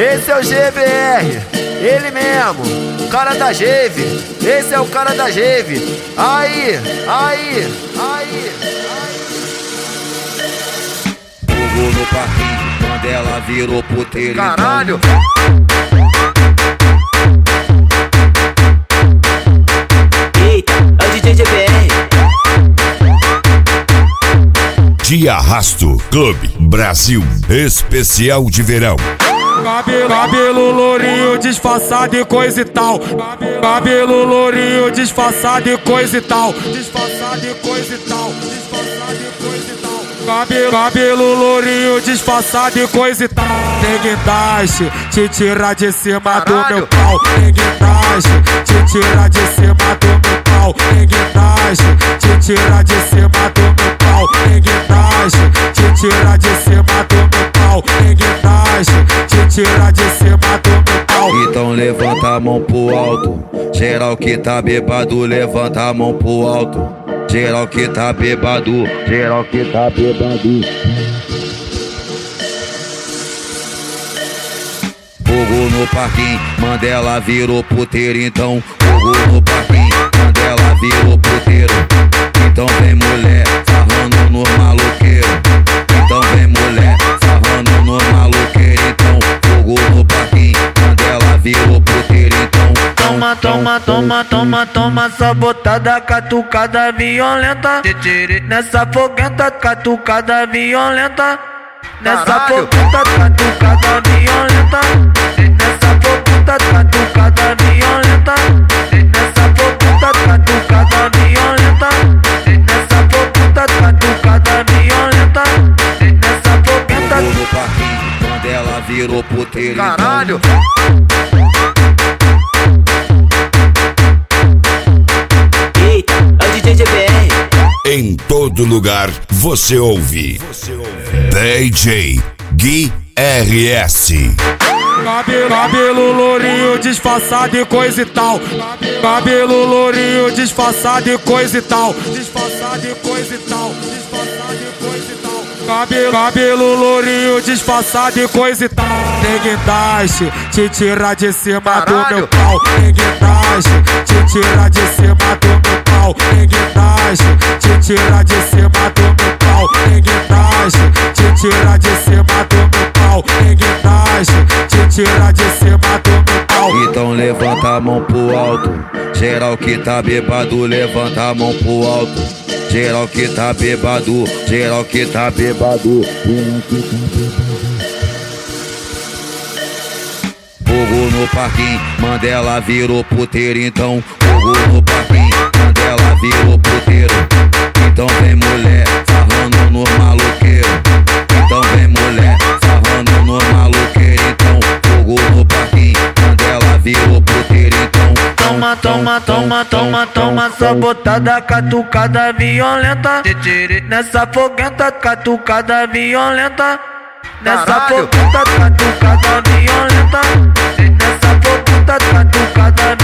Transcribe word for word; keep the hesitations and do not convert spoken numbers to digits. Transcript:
Esse é o G B R, ele mesmo, cara da Geve. Esse é o cara da Geve. Aí, aí, aí, aí. Fogo no parquinho, quando ela virou puteiro. Caralho. Eita, é o D J G B R. De Arrasto Clube Brasil, especial de verão. Cabelo, cabelo lourinho, disfarçado e coisa e tal. Cabelo lourinho, disfarçado e coisa e tal. Disfarçado e coisa e tal. Disfarçado e coisa e tal. Cabelo, cabelo lourinho, disfarçado e coisa e tal. Neguindaste, te tira de cima do meu pau. Neguindaste, te tira de cima do meu pau. Neguindaste, te tira de cima do meu pau. Neguindaste, te tira de cima do meu pau. Neguindaste, te tira de cima do meu pau. Então levanta a mão pro alto. Geral que tá bebado, levanta a mão pro alto. Geral que tá bebado, geral que tá bebado. Fogo no parquinho, Mandela virou puteiro. Então fogo no parquinho, Mandela virou puteiro. Então vem mulher, sarrando no maloqueiro. Então vem mulher, sarrando no maloqueiro. Então fogo no parquinho, Mandela virou puteiro. Então toma, toma, toma, toma, toma, sabotada, catucada violenta. Nessa foguenta, catucada violenta. Nessa foguenta, catucada violenta. Nessa foguenta, catucada violenta. Nessa foguenta, catucada violenta. Nessa foguenta, catucada violenta. Nessa foguenta. fogo no parquinho, Mandela virou puteiro. Caralho. Eita, é o D J G B R. Em todo lugar você ouve, você ouve. D J Gui R S. Cabelo, cabelo lourinho, disfarçado e coisa e tal. Cabelo lourinho, disfarçado e coisa e tal. Disfarçado e coisa e tal. Disfarçado e coisa e tal. Cabelo, cabelo lourinho, disfarçado e coisa e tal. Neguindaste, te tira de cima do meu pau. Neguindaste, te tira de cima do meu pau. Neguindaste, te tira de cima do meu pau. Neguindaste, te tira de cima do meu pau. Neguindaste, te tira de cima do meu pau. Então levanta a mão pro alto. Geral que tá bebado, levanta a mão pro alto. Geral que tá bebado, geral que tá bebado. Fogo no parquinho, Mandela virou puteiro. Então fogo no parquinho, Mandela virou puteiro. Então vem mulher, sarrando no maloqueiro. Então vem mulher, sarrando no maloqueiro. Então fogo no parquinho, Mandela virou puteiro. Então toma, toma, toma, toma, toma, sabotada, catucada violenta. Nessa foguenta, catucada violenta. Nessa foguenta, catucada violenta. Nessa foguenta, catucada